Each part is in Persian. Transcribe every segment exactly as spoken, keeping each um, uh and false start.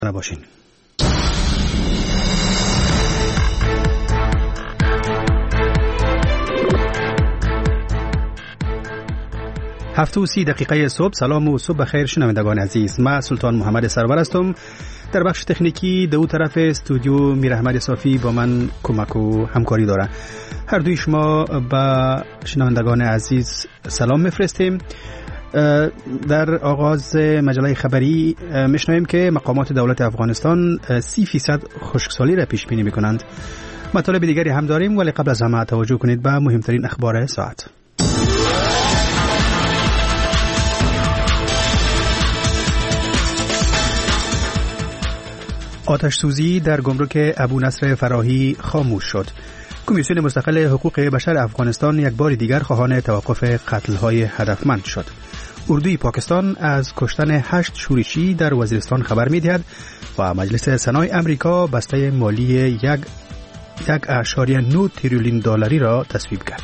نباشین. هفت و سی دقیقه صبح. سلام و صبح بخیر شنوندگان عزیز. من سلطان محمد سرور هستم. در بخش تکنیکی دو طرف استودیو میر احمد صافی با من کمک و همکاری داره. هر دوی شما با شنوندگان عزیز سلام میفرستیم. در آغاز مجله خبری میشنویم که مقامات دولت افغانستان سی فیصد خشکسالی را پیش بینی میکنند. مطالب دیگری هم داریم، ولی قبل از همه توجه کنید به مهمترین اخبار ساعت. آتش سوزی در گمرک ابو نصر فراهی خاموش شد. کمیسیون مستقل حقوق بشر افغانستان یک بار دیگر خواهان توقف قتل‌های هدفمند شد. اردوی پاکستان از کشتن هشت شورشی در وزیرستان خبر می‌دهد و مجلس سنای امریکا بسته مالی یک یک اعشاریه نه تریلیون دلاری را تصویب کرد.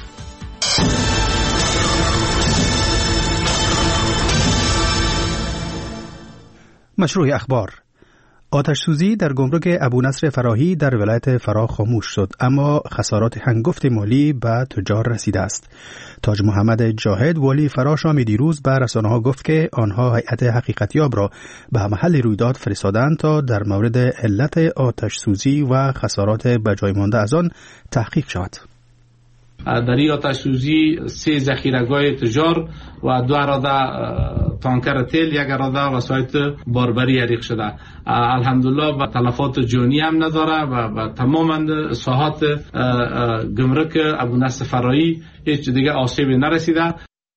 مشروع اخبار: آتش سوزی در گمرک ابو نصر فراهی در ولایت فراه خاموش شد، اما خسارات هنگفت مالی به تجار رسیده است. تاج محمد جاهد والی فراه شام دیروز به رسانه‌ها گفت که آنها هیئت حقیقتیاب را به محل رویداد فرستادند تا در مورد علت آتش سوزی و خسارات به جای مانده از آن تحقیق شود. در این آتش سوزی سه ذخیره‌گاه تجار و دو اراده تانکر تیل، یک اراده وسایط باربری حریق شده. الحمدلله به تلفات جانی هم نداره و به تمام ساحات گمرک ابو نصر فراهی هیچ دیگه آسیبی نرسیده.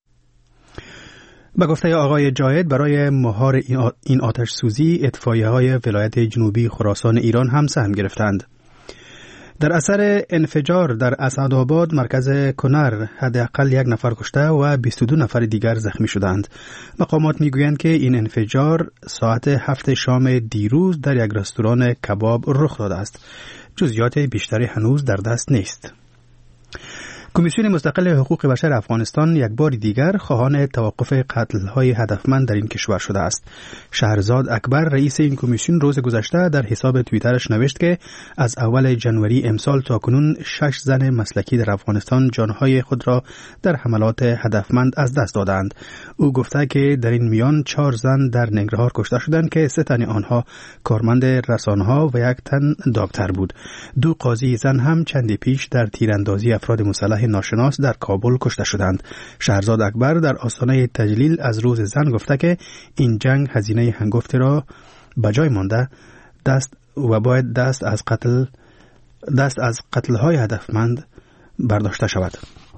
به گفته آقای جاهد، برای مهار این آتش سوزی اطفائیه‌های ولایت جنوبی خراسان ایران هم سهم گرفتند. در اثر انفجار در اسعدآباد مرکز کنر حداقل یک نفر کشته و بیست و دو نفر دیگر زخمی شدند. مقامات میگویند که این انفجار ساعت هفت شام دیروز در یک رستوران کباب رخ داده است. جزئیات بیشتری هنوز در دست نیست. کمیسیون مستقل حقوق بشر افغانستان یک بار دیگر خواهان توقف قتل‌های هدفمند در این کشور شده است. شهرزاد اکبر رئیس این کمیسیون روز گذشته در حساب توییترش نوشت که از اول ژانویه امسال تا کنون شش زن مسلکی در افغانستان جانهای خود را در حملات هدفمند از دست دادند. او گفته که در این میان چهار زن در ننگرهار کشته شدند که سه تن آنها کارمند رسانه‌ها و یک تن دکتر بود. دو قاضی زن هم چندی پیش در تیراندازی افراد مسلح ناشناس در کابل کشته شدند. شهرزاد اکبر در آستانه تجلیل از روز زن گفته که این جنگ هزینه هنگفت را به جای مانده دست و باید دست از قتل دست از قتل‌های هدفمند برداشته شود.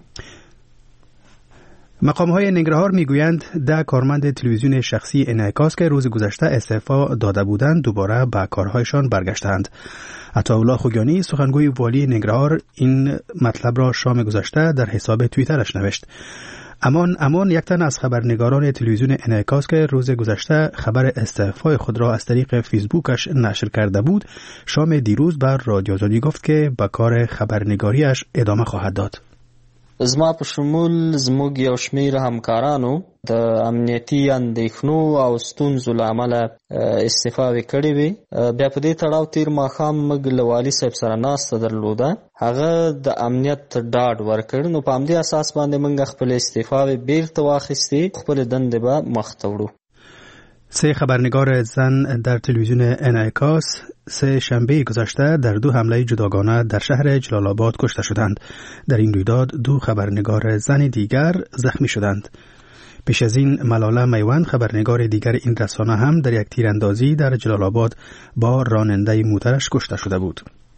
مقام‌های ننگرهار میگویند ده کارمند تلویزیون شخصی انعکاس که روز گذشته استعفا داده بودند دوباره به کارهایشان برگشتند. عطاالله خوگانی سخنگوی والی ننگرهار این مطلب را شام گذشته در حساب توییترش نوشت. امان امان یک تن از خبرنگاران تلویزیون انعکاس که روز گذشته خبر استعفای خود را از طریق فیسبوکش نشر کرده بود، شام دیروز بر رادیو آزادی گفت که به کار خبرنگاریش ادامه خواهد داد. زما په شمول زموږ یو شمېر همکارانو د امنیتي اندېښنو او ستونزو له امله استعفاوې کړې وې. بیا په دې تړاو تېر ماښام موږ له والي صاحب سره ناسته درلوده. هغه د امنیت ډاډ ورکړ، نو په همدې اساس باندې موږ خپلې استعفاوې بیرته واخیستې، خپلې دندې به مخ ته وړو. سه خبرنگار زن در تلویزیون انعکاس سه شنبه گذشته در دو حمله جداگانه در شهر جلال آباد کشته شدند. در این رویداد دو خبرنگار زن دیگر زخمی شدند. پیش از این ملاله میوند خبرنگار دیگر این رسانه هم در یک تیراندازی در جلال آباد با راننده موترش کشته شده بود.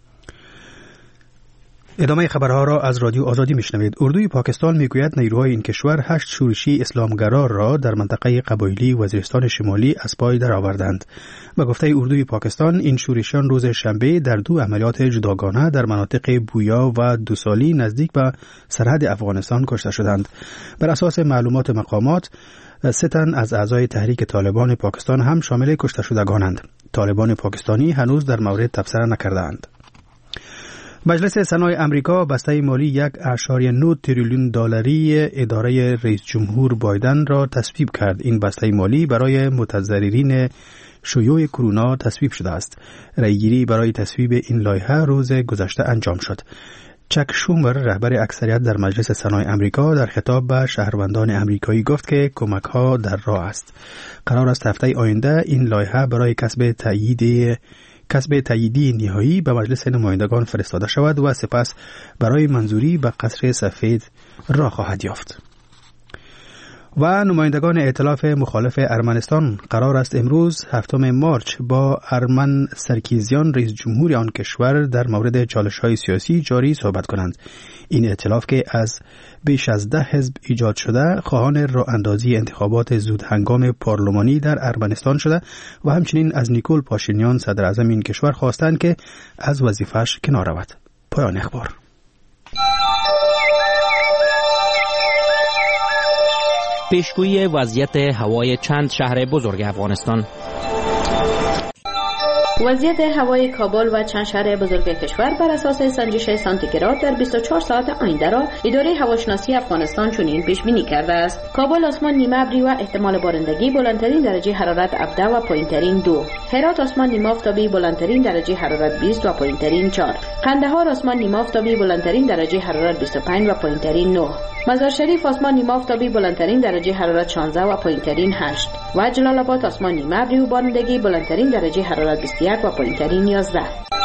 ادامه خبرها را از رادیو آزادی میشنوید. اردوی پاکستان میگوید نیروهای این کشور هشت شورشی اسلامگرا را در منطقه قبایلی وزیرستان شمالی از پای درآوردند. به گفته اردوی پاکستان این شورشیان روز شنبه در دو عملیات جداگانه در مناطق بویا و دوسالی نزدیک به سرحد افغانستان کشته شدند. بر اساس معلومات مقامات سه تن از اعضای تحریک طالبان پاکستان هم شامل کشته شدگانند. طالبان پاکستانی هنوز در مورد تبصره نکردند. مجلس سنای امریکا بسته مالی یک اعشاریه نه تریلیون دلاری اداره رئیس جمهور بایدن را تصویب کرد. این بسته مالی برای متضررین شیوع کرونا تصویب شده است. رأیگیری برای تصویب این لایحه روز گذشته انجام شد. چک شومر رهبر اکثریت در مجلس سنای امریکا در خطاب به شهروندان امریکایی گفت که کمک‌ها در راه است. قرار است هفته آینده این لایحه برای کسب تایید کسب تاییدی نهایی به مجلس نمایندگان فرستاده شود و سپس برای منظوری به قصر سفید راه خواهد یافت. و نمایندگان ائتلاف مخالف ارمنستان قرار است امروز هفتم مارچ با ارمن سرکیزیان رئیس جمهور آن کشور در مورد چالش‌های سیاسی جاری صحبت کنند. این ائتلاف که از بیش از ده حزب ایجاد شده خواهان راه اندازی انتخابات زود هنگام پارلمانی در ارمنستان شده و همچنین از نیکول پاشینیان صدر اعظم این کشور خواستند که از وظیفه‌اش کنار رود. پایان اخبار. پیشگویی وضعیت هوای چند شهر بزرگ افغانستان. وضعیت هوای کابل و چند شهر بزرگ کشور بر اساس سنجش سانتیگراد در بیست و چهار ساعت آینده را اداره هواشناسی افغانستان چنین پیش بینی کرده است: کابل آسمان نیمه ابری و احتمال بارندگی، بلندترین درجه حرارت هفده و پایینترین دو. هرات آسمان نیمه آفتابی، بلندترین درجه حرارت بیست و پایینترین چهار. قندهار آسمان نیمه آفتابی، بلندترین درجه حرارت بیست و پنج و پایینترین نه. مزار شریف آسمان نیمه آفتابی، بلندترین درجه حرارت شانزده و پایینترین هشت. و جلال آباد آسمان نیمه ابری و بارندگی، بلندترین درجه حرارت بیست و یک و پایینترین یازده.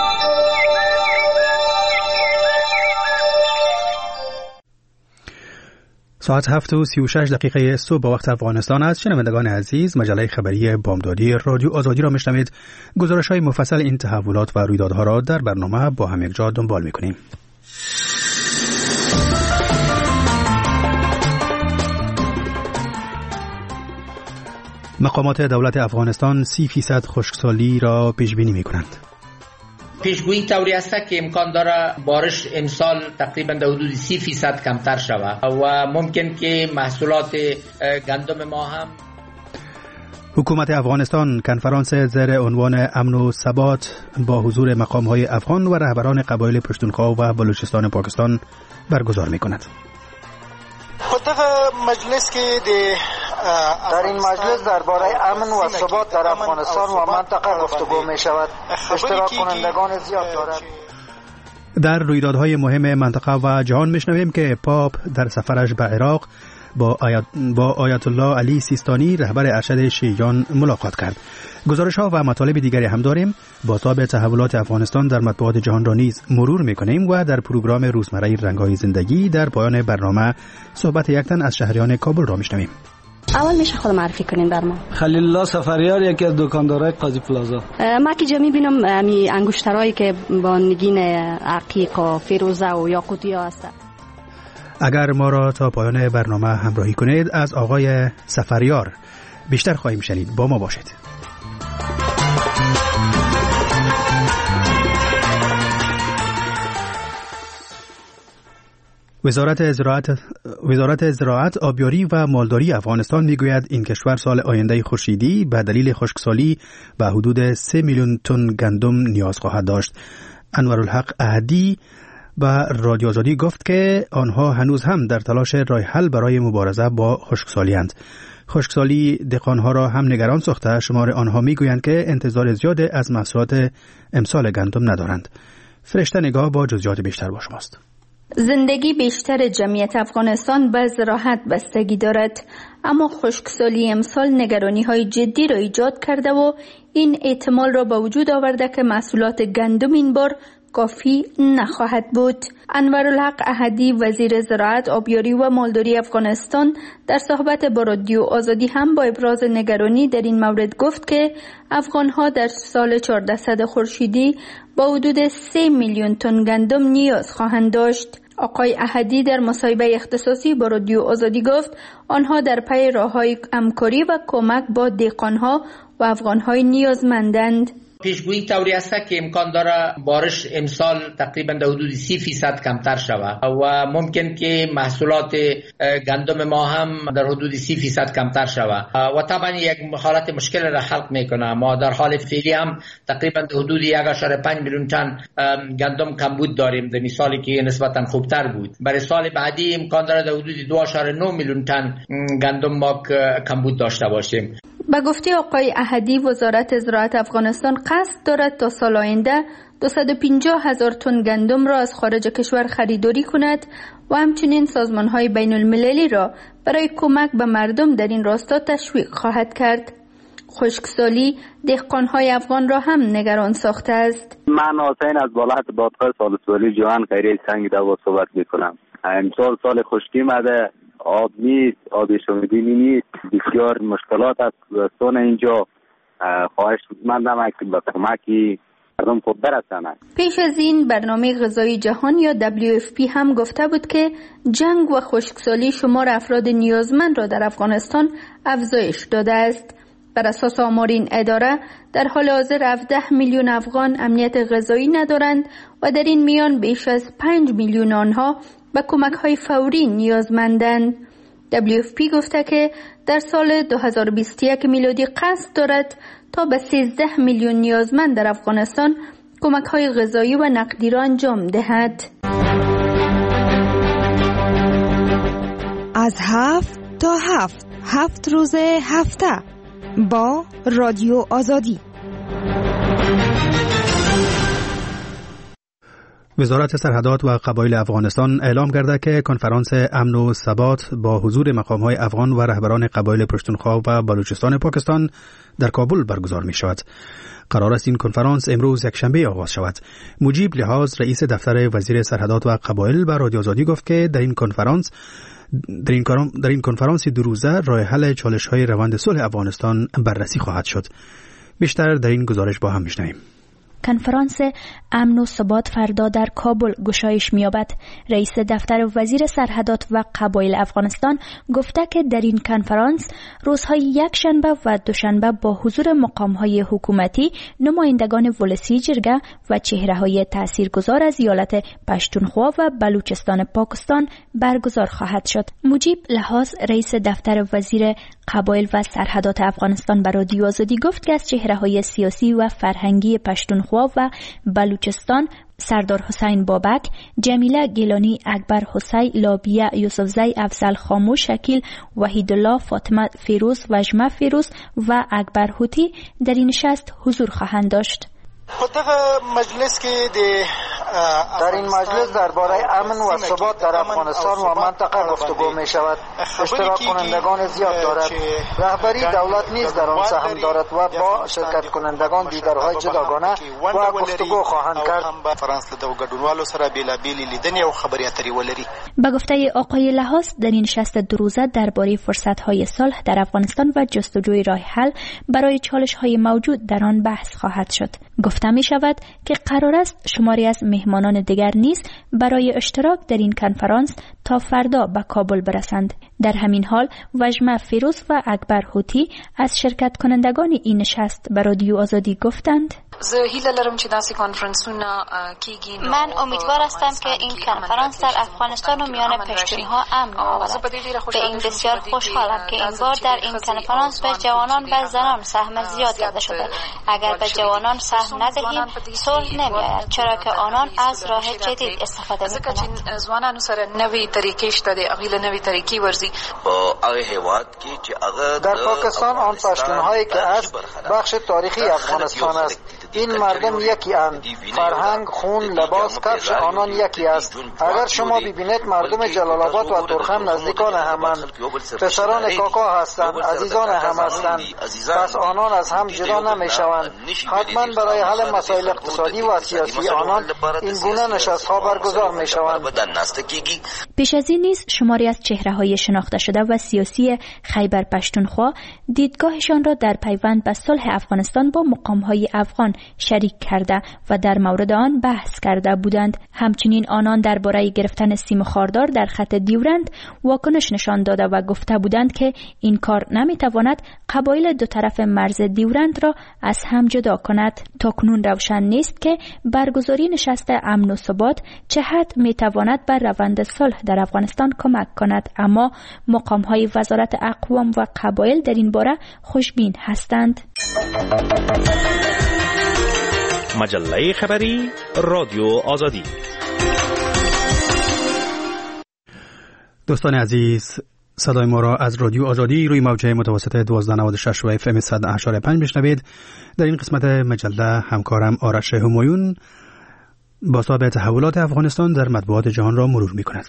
ساعت هفت و سی و شش دقیقه صبح با وقت افغانستان است. شنوندگان عزیز، مجله خبری بامدادی رادیو آزادی را میشنوید. گزارش‌های مفصل این تحولات و رویدادها را در برنامه با هم یکجا دنبال می‌کنیم. مقامات دولت افغانستان سی فیصد خشکسالی را پیش بینی می کنند. پیشگویی طوری است که امکان داره بارش امسال تقریبا در حدود سی فیصد کمتر شود و ممکن که محصولات گندم ما هم. حکومت افغانستان کنفرانس زیر عنوان امن و ثبات با حضور مقام‌های افغان و رهبران قبایل پشتونخوا و بلوچستان پاکستان برگزار می کند. مجلس که در این مجلس درباره امن و ثبات در افغانستان و منطقه گفتگو می شود. اشتراک کنندگان زیاد دارد. در رویدادهای مهم منطقه و جهان میشنویم که پاپ در سفرش به عراق با آیت, با آیت الله علی سیستانی رهبر ارشد شیعیان ملاقات کرد. گزارش ها و مطالب دیگری هم داریم. بازتاب تحولات افغانستان در مطبوعات جهان را نیز مرور میکنیم و در پروگرام روزمره رنگ‌های زندگی در پایان برنامه صحبت یک تن از شهریان کابل را میشنویم. اول میشه خود معرفی کنین بر ما. خلیل الله سفریار، یکی از دکاندارای قاضی پلازا. ما که جمعی بینم امی انگشترایی که با نگین عقیق و فیروزه و یاقوتی ها هست. اگر ما را تا پایان برنامه همراهی کنید از آقای سفریار بیشتر خواهیم شنید. با ما باشید. وزارت زراعت وزارت زراعت، آبیاری و مالداری افغانستان میگوید این کشور سال آینده خورشیدی به دلیل خشکسالی به حدود سه میلیون تن گندم نیاز خواهد داشت. انورالحق احدی به رادیو آزادی گفت که آنها هنوز هم در تلاش راه حل برای مبارزه با خشکسالی اند. خشکسالی دهقانها را هم نگران ساخته. شمار آنها میگویند که انتظار زیاد از محصولات امسال گندم ندارند. فرشته نگاه با جزئیات بیشتر با شماست. زندگی بیشتر جمعیت افغانستان به زراعت بستگی دارد، اما خشکسالی امسال نگرانی های جدی را ایجاد کرده و این احتمال را به وجود آورده که محصولات گندم این بار کافی نخواهد بود. انورالحق احدی وزیر زراعت، آبیاری و مالداری افغانستان در صحبت با رادیو آزادی هم با ابراز نگرانی در این مورد گفت که افغانها در سال چهاردهصد خورشیدی با حدود سه میلیون تن گندم نیاز خواهند داشت. آقای احدی در مصاحبه اختصاصی با رادیو آزادی گفت آنها در پی راه‌های همکاری و کمک با دهقان‌ها و افغان‌های نیازمندند. پیشگویی طوری است که امکان داره بارش امسال تقریبا در حدود سی فیصد کمتر شود و ممکن که محصولات گندم ما هم در حدود سی فیصد کمتر شود و طبعا یک حالت مشکل را حل میکنه. ما در حال فعلی هم تقریبا در حدود یک و پنج میلیون تن گندم کمبود داریم، در مثالی که نسبتا خوبتر بود. برای سال بعدی امکان داره در حدود دو و نه میلیون تن گندم ما کمبود داشته باشیم. به گفته آقای احدی، وزارت زراعت افغانستان قصد دارد تا سال آینده دویست و پنجاه هزار تن گندم را از خارج کشور خریداری کند و همچنین سازمان‌های بین المللی را برای کمک به مردم در این راستا تشویق خواهد کرد. خشکسالی دهقان‌های افغان را هم نگران ساخته است. من حسین از بالات بادخواه سالسوالی جوان خیریه سنگ دوا صحبت میکنم. امسال سال خشکی مده، آب نیست، آب شومیدنی نیست، بسیار مشکلات است. دوستان اینجا خواهش مندم که به کمکی مردم خوب برسند. پیش از این برنامه غذایی جهان یا دبلیو اف پی هم گفته بود که جنگ و خشکسالی شمار افراد نیازمند را در افغانستان افزایش داده است. بر اساس آمار این اداره در حال حاضر هفده میلیون افغان امنیت غذایی ندارند و در این میان بیش از پنج میلیون آنها به کمک‌های فوری نیازمندند. دبلیو اف پی گفته که در سال دو هزار و بیست و یک میلادی قصد دارد تا به سیزده میلیون نیازمند در افغانستان کمک‌های غذایی و نقدی را انجام دهد. از هفت تا هفت هفت روز هفته با رادیو آزادی. وزارت سرحدات و قبایل افغانستان اعلام کرده که کنفرانس امن و ثبات با حضور مقام‌های افغان و رهبران قبایل پشتونخوا و بلوچستان پاکستان در کابل برگزار می شود. قرار است این کنفرانس امروز یکشنبه آغاز شود. مجیب لحاظ رئیس دفتر وزیر سرحدات و قبایل به رادیو آزادی گفت که در این کنفرانس در این, در این کنفرانس دو روزه راه حل چالش‌های روند صلح افغانستان بررسی خواهد شد. بیشتر در این گزارش با هم می‌شنویم. کنفرانس امن و ثبات فردا در کابل گشایش می‌یابد. رئیس دفتر وزیر سرحدات و قبایل افغانستان گفته که در این کنفرانس روزهای یکشنبه و دوشنبه با حضور مقام‌های حکومتی، نمایندگان ولسی جرگه و چهره‌های تاثیرگذار از ایالت پشتونخوا و بلوچستان پاکستان برگزار خواهد شد. مجیب لحاظ رئیس دفتر وزیر قبایل و سرحدات افغانستان به رادیو آزادی گفت که از چهره‌های سیاسی و فرهنگی پشتونخوا و بلوچستان سردار حسین بابک، جمیله گیلانی، اکبر حسین، لابیه یوسفزی، افضل خاموش، شکیل وحیدالله، فاطمه فیروز، وجمه فیروز و اکبر هوتی در این نشست حضور خواهند داشت. مجلس کې در این مجلس درباره امن و ثبات در افغانستان و منطقه گفتگو می شود. اشتراک کنندگان زیاد دارد. رهبری دولت نیز در آن سهم دارد و با شرکت کنندگان دیدارهای جداگانه و گفتگو خواهند کرد. به گفته آقای لحاظ در این نشست دو روزه درباره فرصت‌های صلح در افغانستان و جستجوی راه حل برای چالش‌های موجود در آن بحث خواهد شد. گفته می شود که قرار است شماری از مهمانان دیگر نیز برای اشتراک در این کنفرانس تا فردا به کابل برسند. در همین حال وجمه فیروز و اکبر هوتی از شرکت کنندگان این نشست به رادیو آزادی گفتند: من امیدوار هستم که این کنفرانس در افغانستان و میان پشتونها امن آورد. به این بسیار خوشحالم که این بار در این کنفرانس به جوانان و زنان سهم زیاد داده شده. اگر به جوانان سهم ندهیم صلح نمیآید، چرا که آنان از راه جدید استفاده میکنند. در پاکستان آن پشتونهایی که است بخش تاریخی افغانستان است. این مردم یکی اند. فرهنگ، خون، لباس، کفش آنان یکی است. اگر شما ببینید مردم جلال آباد و ترخم نزدیکان همند، پسران کاکا هستند، عزیزان هم هستند، پس آنان از هم جدا نمیشوند. حتما برای حل مسائل اقتصادی و سیاسی آنان این گونه نشست‌ها برگزار میشوند. پیش از این نیز شماری از چهره‌های شناخته شده و سیاسی خیبر پشتونخوا دیدگاهشان را در پیوند به صلح افغانستان با مقام‌های افغان شریک کرده و در مورد آن بحث کرده بودند. همچنین آنان درباره گرفتن سیم خاردار در خط دیورند واکنش نشان داده و گفته بودند که این کار نمی‌تواند قبایل دو طرف مرز دیورند را از هم جدا کند. تاکنون روشن نیست که برگزاری نشست امن و ثبات چه حد می‌تواند بر روند صلح در افغانستان کمک کند، اما مقام‌های وزارت اقوام و قبایل در این باره خوشبین هستند. مجله خبری رادیو آزادی. دوستان عزیز، صدای ما را از رادیو آزادی روی موجه متوسط دوازده نود و شش و اف ام صد و هشت و پنج میشنوید. در این قسمت مجله همکارم آرش همایون بازتاب تحولات افغانستان در مطبوعات جهان را مرور می‌کند.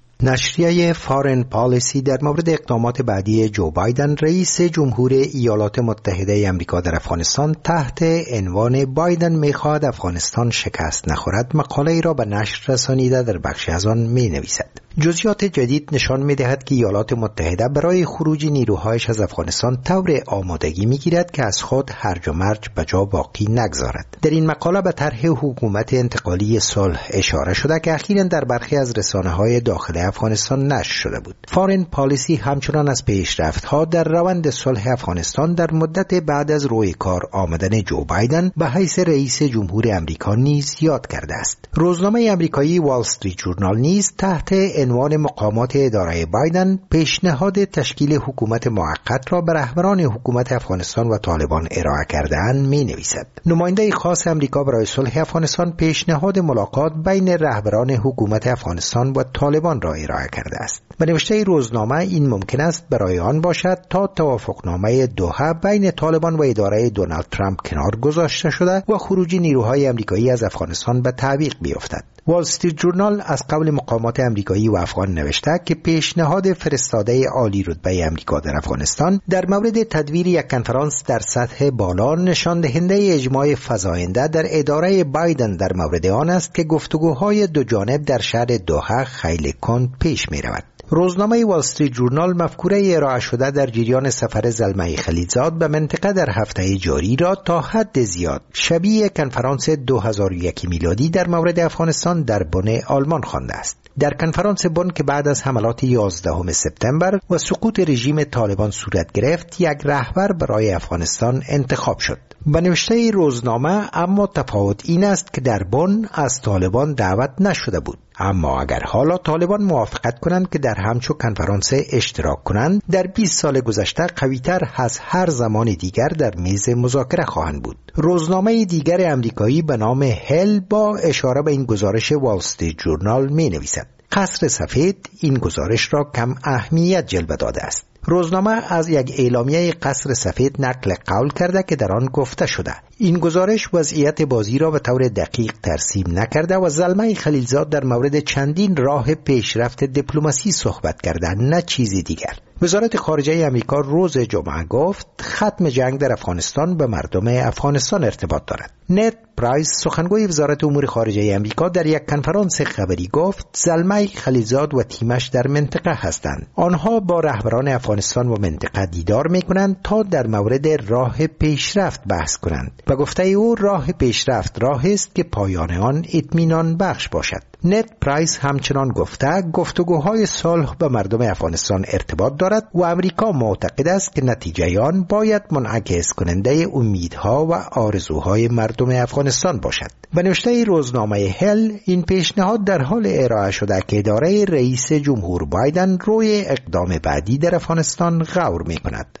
نشریه فارن پالیسی در مورد اقدامات بعدی جو بایدن رئیس جمهور ایالات متحده آمریکا در افغانستان تحت عنوان بایدن می‌خواهد افغانستان شکست نخورد مقاله ای را به نشر رسانیده در بخشی از آن می‌نویسد. جزئیات جدید نشان می‌دهد که ایالات متحده برای خروج نیروهایش از افغانستان طور آمادگی می‌گیرد که از خود هرج و مرج به جا باقی نگذارد. در این مقاله به طرح حکومت انتقالی صلح اشاره شده که اخیراً در برخی از رسانه‌های داخل افغانستان نشر شده بود. فارن پالیسی همچنان از پیشرفت‌ها در روند صلح افغانستان در مدت بعد از روی کار آمدن جو بایدن به حیث رئیس جمهور آمریکا نیز یاد کرده است. روزنامه آمریکایی وال استریت جورنال نیز تحت عنوان مقامات اداره بایدن پیشنهاد تشکیل حکومت موقت را به رهبران حکومت افغانستان و طالبان ارائه کرده‌اند می‌نویسد. نماینده خاص آمریکا برای صلح افغانستان پیشنهاد ملاقات بین رهبران حکومت افغانستان و طالبان را ارائه کرده است. به نوشته روزنامه این ممکن است برای آن باشد تا توافقنامه دوحه بین طالبان و اداره دونالد ترامپ کنار گذاشته شده و خروج نیروهای آمریکایی از افغانستان به تعویق بیفتد. وال استریت جورنال از قبل مقامات آمریکایی و افغان نوشته که پیشنهاد فرستاده عالی رتبه آمریکا در افغانستان در مورد تدویر یک کنفرانس در سطح بالا نشان دهنده اجماع فزاینده در اداره بایدن در مورد آن است که گفتگوهای دو جانب در شهر دوحه خیلی کند پیش می رود. روزنامه وال استریت جورنال مفکوره ارائه شده در جریان سفر زلمه خلیلزاد به منطقه در هفته جاری را تا حد زیاد شبیه کنفرانس دو هزار و یک میلادی در مورد افغانستان در بن آلمان خوانده است. در کنفرانس بن که بعد از حملات یازدهم سپتامبر و سقوط رژیم طالبان صورت گرفت، یک رهبر برای افغانستان انتخاب شد. به نوشته روزنامه اما تفاوت این است که در بن از طالبان دعوت نشده بود. اما اگر حالا طالبان موافقت کنند که در همچو کنفرانس اشتراک کنند، در بیست سال گذشته قوی‌تر از هر زمان دیگر در میز مذاکره خواهند بود. روزنامه دیگر امریکایی به نام هل با اشاره به این گزارش وال استریت جورنال می نویسد: قصر سفید این گزارش را کم اهمیت جلوه داده است. روزنامه از یک اعلامیه قصر سفید نقل قول کرده که در آن گفته شده این گزارش وضعیت بازی را به طور دقیق ترسیم نکرده و زلمه خلیلزاد در مورد چندین راه پیشرفت دیپلماسی صحبت کرده، نه چیزی دیگر. وزارت خارجه آمریکا روز جمعه گفت ختم جنگ در افغانستان به مردم افغانستان ارتباط دارد. نت پرایس سخنگوی وزارت امور خارجه آمریکا در یک کنفرانس خبری گفت زلمه خلیلزاد و تیمش در منطقه هستند. آنها با رهبران افغانستان و منطقه دیدار می‌کنند تا در مورد راه پیشرفت بحث کنند. و گفته او راه پیشرفت راهی است که پایان آن اطمینان بخش باشد. نت پرایس همچنان گفته گفتگوهای صلح به مردم افغانستان ارتباط دارد و امریکا معتقد است که نتیجه آن باید منعکس کننده امیدها و آرزوهای مردم افغانستان باشد. به نوشته روزنامه هل این پیشنهاد در حال ارائه شده که اداره رئیس جمهور بایدن روی اقدام بعدی در افغانستان غور می کند.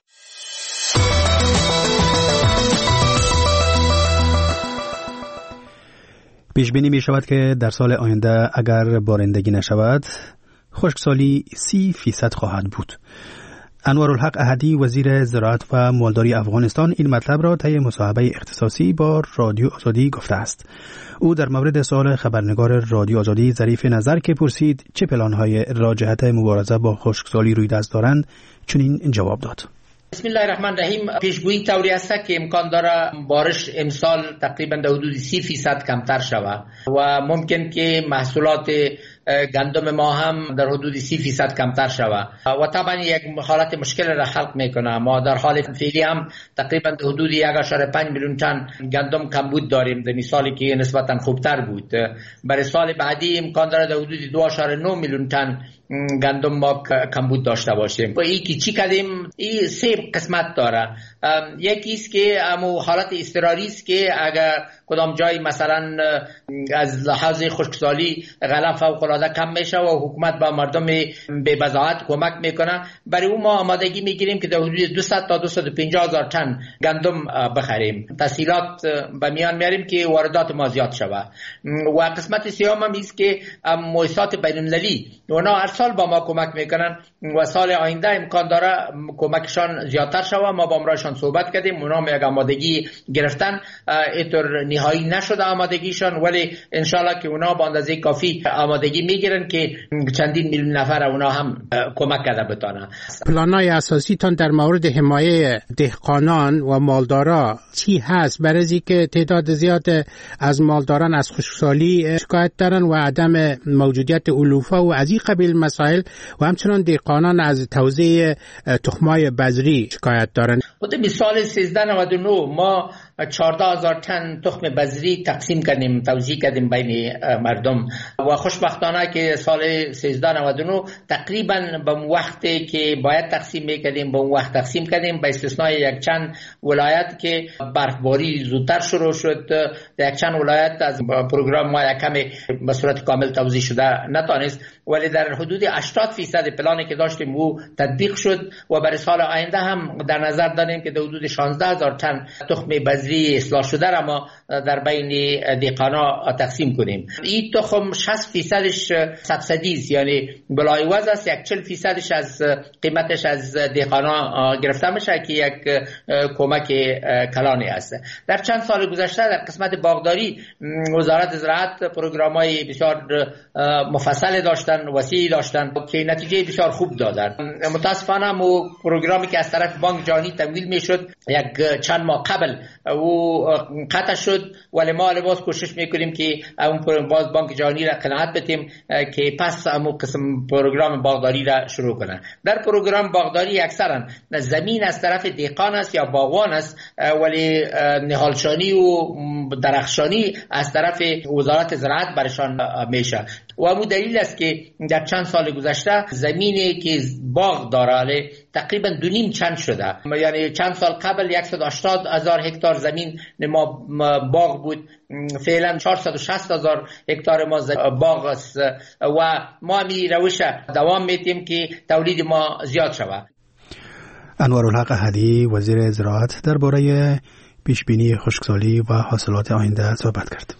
پیش بینی می شود که در سال آینده اگر بارندگی نشود خشکسالی سی فیصد خواهد بود. انوارالحق احدی وزیر زراعت و مالداری افغانستان این مطلب را طی مصاحبه اختصاصی با رادیو آزادی گفته است. او در مورد سوال خبرنگار رادیو آزادی ظریف نظر که پرسید چه پلان‌های را جهت مبارزه با خشکسالی روی دست دارند چنین جواب داد: بسم الله الرحمن الرحیم. پیشگویی طوری است که امکان داره بارش امسال تقریبا در حدود سی فیصد کمتر شود و ممکن که محصولات گندم ما هم در حدود سی فیصد کمتر شود و طبعا یک حالت مشکل را خلق میکنه. ما در حال فعلی هم تقریبا حدود یک و پنج میلیون تن گندم کمبود داریم، در مثالی که نسبتا خوبتر بود. برای سال بعدی امکان داره در حدود دو و نه میلیون تن گندم ما کمبود داشته باشیم. و این که چی کردیم، این سه قسمت داره. یکی است که امو حالت اضطراری است که اگر کدام جای مثلا از لحاظ خشکسالی غله فوق العاده کم میشه و حکومت با مردم به بضاعت کمک میکنه، برای اون ما آمادگی میگیریم که در حدود دویست تا دویست و پنجاه هزار تن گندم بخریم. تسهیلات به میان میاریم که واردات ما زیاد شود. و قسمت سوم هم است که مؤسسات بین‌المللی اونا هر سال با ما کمک میکنن و سال آینده امکان داره کمکشان زیادتر شود. ما با امرایشان صحبت کردیم، اونا هم یک آمادگی گرفتن، اینطور نهایی نشده آمادگیشان، ولی انشالله که اونا با اندازه کافی آمادگی میگیرن که چندین میلیون نفر اونا هم کمک کرده بتانن. پلانای اساسی تان در مورد حمایه دهقانان و مالدارا چی هست؟ برای که تعداد زیاد از مالداران از خشکسالی شکایت دارن و عدم موجودیت علوفه و از این قبیل مسائل، و همچنان دهقانان از توزیع تخمای بذری شکایت دارن. خود مثال سیزده نود و نه ما چهارده هزار تن تخم بذری تقسیم کردیم، توزیع کردیم بین مردم و خوشبختانه که سال سیزده نود و نه تقریبا به وقتی که باید تقسیم میکردیم به وقت تقسیم کردیم، به استثنای یک چند ولایت که برفباری زودتر شروع شد. یک چند ولایت از پروگرام ما یک کمی به صورت کامل توزیع شده نتانست، ولی در حدود هشتاد فیصد پلانی که داشتیم او تطبیق شد و برای سال آینده هم در نظر داریم که در حدود شانزده هزار تن تخم بذری اصلاح شده را ما در بین دهقانا تقسیم کنیم. این تخم شصت فیصدش سبسیدی است، یعنی بلایوز است، یک چهل فیصدش از قیمتش از دهقانا گرفته میشه که یک کمک کلانی است. در چند سال گذشته در قسمت باغداری وزارت زراعت پروگرام‌های بسیار مفصل داشتن، وسیع داشتن که نتیجه بسیار خوب دادن. متاسفانه مو پروگرامی که از طرف بانک جهانی تمویل میشد یک چند ماه قبل او قطع شد، ولی ما لباس کوشش میکنیم که اون باز بانک جهانی را قناعت بدیم که پس همون قسم پروگرام باغداری را شروع کنن. در پروگرام باغداری اکثرا زمین از طرف دهقان است یا باغوان است، ولی نهالشانی و درخشانی از طرف وزارت زراعت برشان میشه. و همون دلیل است که در چند سال گذشته زمینی که باغ داره تقریبا دو نیم چند شده. یعنی چند سال قبل صد و هشتاد هزار هکتار زمین ما باغ بود، فعلا چهارصد و شصت هزار هکتار ما باغ است و ما می روش دوام میتیم که تولید ما زیاد شود. انوارالحق احدی وزیر زراعت درباره پیشبینی خشکسالی و حاصلات آینده صحبت کرد.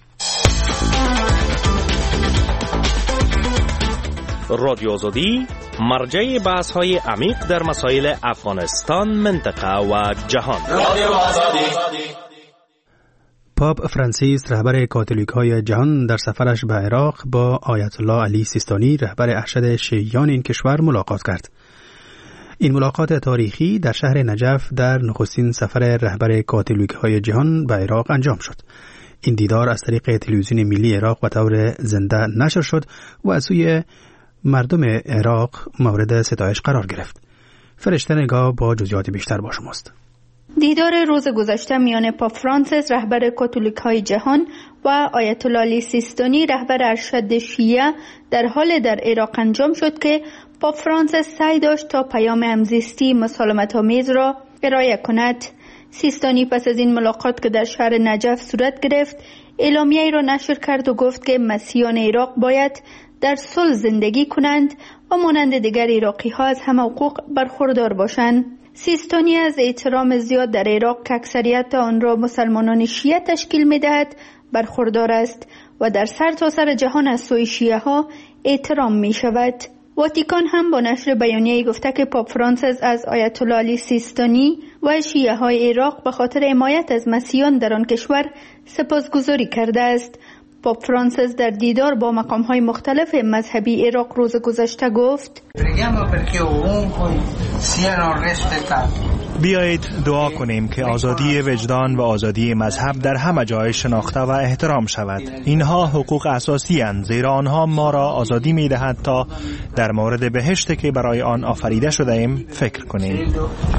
رادیو آزادی مرجع بحث های عمیق در مسائل افغانستان، منطقه و جهان. رادیو آزادی. پاپ فرانسیس رهبر کاتولیک های جهان در سفرش به عراق با آیت الله علی سیستانی رهبر ارشد شیعیان این کشور ملاقات کرد. این ملاقات تاریخی در شهر نجف در نخستین سفر رهبر کاتولیک های جهان به عراق انجام شد. این دیدار از طریق تلویزیون ملی عراق و طور زنده نشر شد و از سوی مردم عراق مورد ستایش قرار گرفت. فرشته نگاه با جزئیات بیشتر با شماست. دیدار روز گذشته میان پاپ فرانسیس رهبر کاتولیک های جهان و آیت الله علی سیستانی رهبر ارشد شیعه در حال در عراق انجام شد که پاپ فرانسیس سعی داشت تا پیام همزیستی مسالمت‌آمیز را ارائه کند. سیستانی پس از این ملاقات که در شهر نجف صورت گرفت اعلامیه‌ای را نشر کرد و گفت که مسیحیان عراق باید در صلح زندگی کنند و مانند دیگر عراقی ها از همه حقوق برخوردار باشند. سیستانی از احترام زیاد در عراق که اکثریت آن را مسلمانان شیعه تشکیل می دهد برخوردار است و در سر تا سر جهان از سوی شیعه ها احترام می شود. واتیکان هم با نشر بیانیه‌ای گفته که پاپ فرانسیس از آیت الله علی سیستانی و شیعه های عراق به خاطر حمایت از مسیحیان در آن کشور سپاسگزاری کرده است. پاپ فرانسیس در دیدار با مقام‌های مختلف مذهبی عراق روز گذشته گفت: بیایید دعا کنیم که آزادی وجدان و آزادی مذهب در همه جای شناخته و احترام شود. اینها حقوق اساسی اند، زیرا آنها ما را آزادی می دهد تا در مورد بهشتی که برای آن آفریده شده ایم فکر کنیم.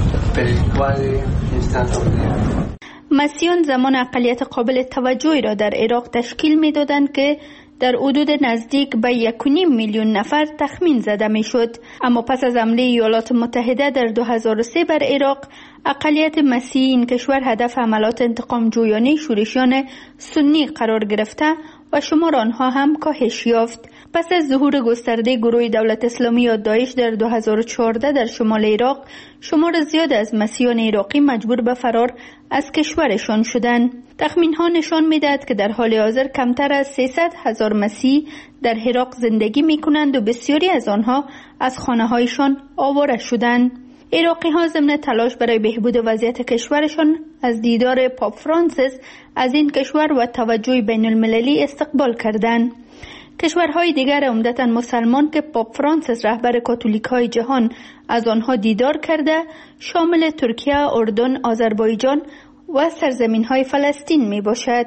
مسیحیان زمان اقلیت قابل توجهی را در عراق تشکیل می دادند که در حدود نزدیک به یک و نیم میلیون نفر تخمین زده می شد. اما پس از حمله ایالات متحده در دو هزار و سه بر عراق، اقلیت مسیحی این کشور هدف حملات انتقام جویانه شورشیان سنی قرار گرفته و شمار آنها هم کاهش یافت. پس از ظهور گسترده گروه دولت اسلامی یا داعش در دو هزار و چهارده در شمال عراق، شمار زیاد از مسیحیان عراقی مجبور به فرار از کشورشان شدند. تخمین‌ها نشان می‌دهد که در حال حاضر کمتر از سیصد هزار مسیحی در عراق زندگی می‌کنند و بسیاری از آنها از خانه‌هایشان آواره شدند. عراقی‌ها ضمن تلاش برای بهبود وضعیت کشورشان از دیدار پاپ فرانسیس از این کشور و توجه بین‌المللی استقبال کردند. کشورهای دیگر عمدتاً مسلمان که پاپ فرانسیس رهبر کاتولیک‌های جهان از آنها دیدار کرده شامل ترکیه، اردن، آذربایجان و سرزمین‌های فلسطین می باشد.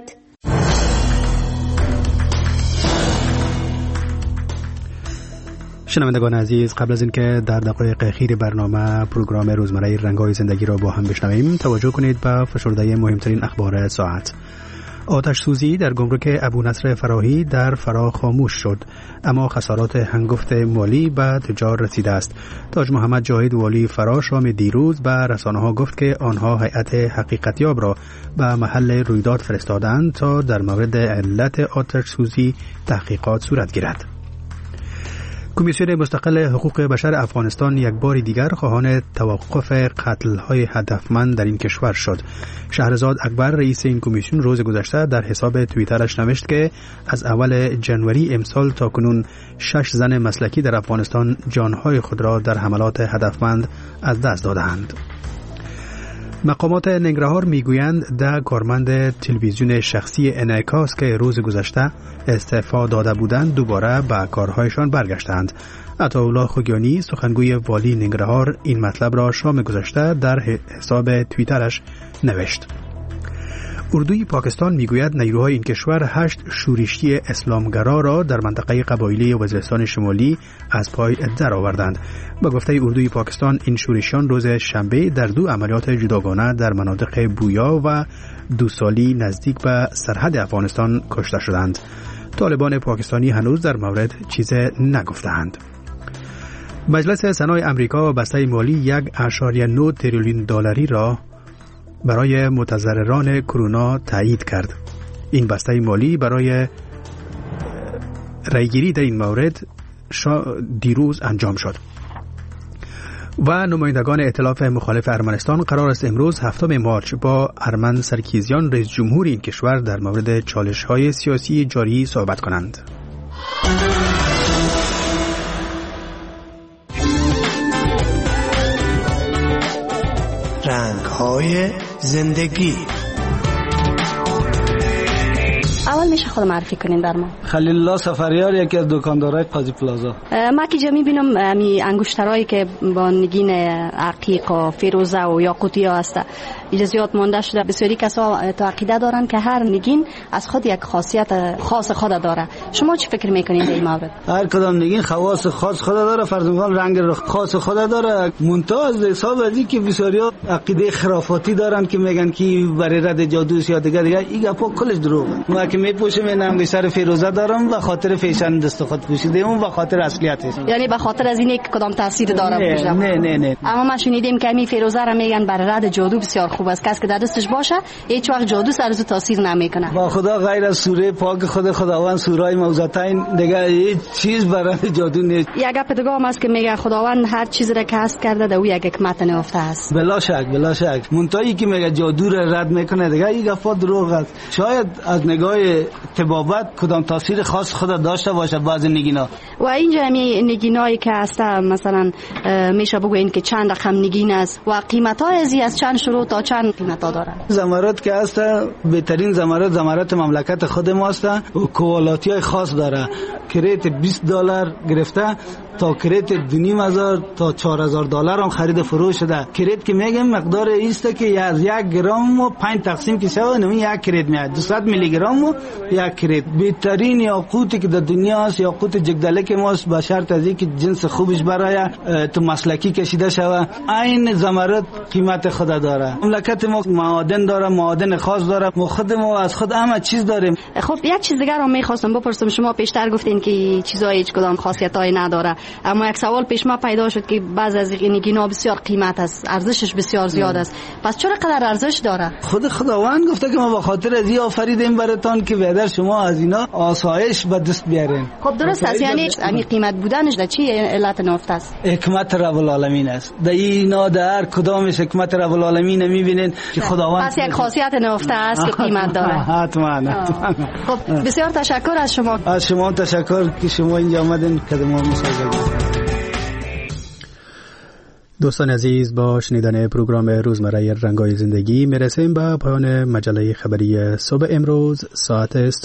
شنوندگان عزیز، قبل از اینکه در دقایق اخیر برنامه پروگرام روزمره رنگ‌های زندگی را با هم بشنویم، توجه کنید به فشرده مهمترین اخبار ساعت. آتش سوزی در گمرک ابو نصر فراهی در فرا خاموش شد، اما خسارات هنگفت مالی به تجار رسیده است. تاج محمد جاهد والی فرا شام دیروز به رسانه‌ها گفت که آنها هیئت حقیقتیاب را به محل رویداد فرستادند تا در مورد علت آتش سوزی تحقیقات صورت گیرد. کمیسیون مستقل حقوق بشر افغانستان یک بار دیگر خواهان توقف قتل‌های هدفمند در این کشور شد. شهرزاد اکبر رئیس این کمیسیون روز گذشته در حساب توییترش نوشت که از اول جنوری امسال تا کنون شش زن مسلکی در افغانستان جانهای خود را در حملات هدفمند از دست دادند. مقامات ننگرهار میگویند ده کارمند تلویزیون شخصی انعکاس که روز گذشته استعفا داده بودند دوباره به کارهایشان برگشتند. عطاالله خوگیانی سخنگوی والی ننگرهار این مطلب را شام گذشته در حساب توییترش نوشت. اردوی پاکستان میگوید نیروهای این کشور هشت شورشی اسلامگرا را در منطقه قبایلی وزیرستان شمالی از پای درآوردند. با گفته اردوی پاکستان این شورشیان روز شنبه در دو عملیات جداگانه در مناطق بویا و دوسالی نزدیک به سرحد افغانستان کشته شدند. طالبان پاکستانی هنوز در مورد چیز نگفتند. مجلس سنای امریکا بسته مالی یک و نه تریلیون دلاری را برای متضرران کرونا تایید کرد. این بسته مالی برای رایگیری در این مورد دیروز انجام شد. و نمایندگان ائتلاف مخالف ارمنستان قرار است امروز هفتم مارچ با ارمن سرکیزیان رئیس جمهور این کشور در مورد چالش‌های سیاسی جاری صحبت کنند. رنگ‌های زندگی. اول میشه خود معرفی کنین در ما. خلیل الله سفریار، یکی از دکاندارای قاضی پلازا. ما که جا میبینم امی انگشترایی که با نگین عقیق و فیروزه و یاقوتیا هست اجازیات مانده شده. بسیاری کسا تو عقیده دارن که هر نگین از خود یک خاصیت خاص خود داره. شما چی فکر میکنین در این مورد؟ هر کدام نگین خواص خاص خود داره، فرض میکنم رنگ خاص خود داره. منتها از حساب ازی که بسیاری عقیده خرافاتی دارن که میگن که برای رد جادو یا دیگه دیگه این گپا کلش دروغه. ما که میپوشم این انگشتر فیروزه دارم به خاطر فیشن دست خود پوشیده اون به خاطر اصلیتش، یعنی به خاطر از اینه که کدام تاثیر داره پوشم. نه نه نه اما ما شنیدیم که این فیروزه را میگن برای رد جادو بسیار خوب است، کسی که در دستش باشه هیچ وقت جادو سر از تاثیر نمیکنه. با خدا غیر از سوره پاک خود خداوند سورای موضوعتین دیگه هیچ چیز برای جادو نیست. یک گپ دیگه هم است که میگه خداوند هر چیز را که هست کرده در او یک حکمت نهفته است. بلا شک بلا شک. منتهی که میگه جادو را رد میکنه دیگه این گپا دروغ است. شاید از نگاه طبابت کدام تاثیر خاص خود داشته باشه بعضی نگینا. و اینجا می نگینایی که هست مثلا میشه بگوین که چند رقم نگین است و قیمت ها ازی از چند شروع تا چند قیمت ها دارن. زمرد که هست بهترین زمرد زمرد مملکت خود ماست و کوالیتی های خاص داره که ریت بیست دلار گرفته تا کرید دو نیم هزار تا چهار هزار دلار هم خرید فروش شده. کرید که میگم مقدار ایست که از یک گرم و پنج تقسیم که شود نمی یک کرید میاد دویست میلی گرم و یک کرید. بهترین یاقوتی که در دنیا است یاقوت جگدلک ماست، به شرط از اینکه جنس خوبش برای تو مسلکی کشیده شود. این زمرد قیمت خود داره. مملکت ما معادن داره، معادن خاص داره. ما خود ما از خود همه چیز داریم. خب یک چیز دیگر هم میخواستم بپرسم، شما پیشتر گفتین که چیزای هیچ کدام خاصیتایی نداره، اما یک سوال پیش ما پیدا شد که بعض از این گینا بسیار قیمت است، ارزشش بسیار زیاد است. پس چرا قدر ارزش داره؟ خود خداوند گفته که ما به خاطر از این آفریدیم براتون که بدر شما از اینا آسایش به دست بیارین. خب درست است، یعنی همین قیمت بودنش در چی علت نفت است؟ حکمت رب العالمین است. در اینا در کدامش حکمت رب العالمین میبینید که خداوند پس یک خاصیت نفت است که قیمت داره. حتما حتما. خب بسیار تشکر از شما. از شما تشکر که شما اینجا آمدین کدام ما مساعدت. دوستان عزیز، با شنیدن پروگرام روزمره رنگای زندگی میرسیم به پایان مجله خبری صبح امروز. ساعت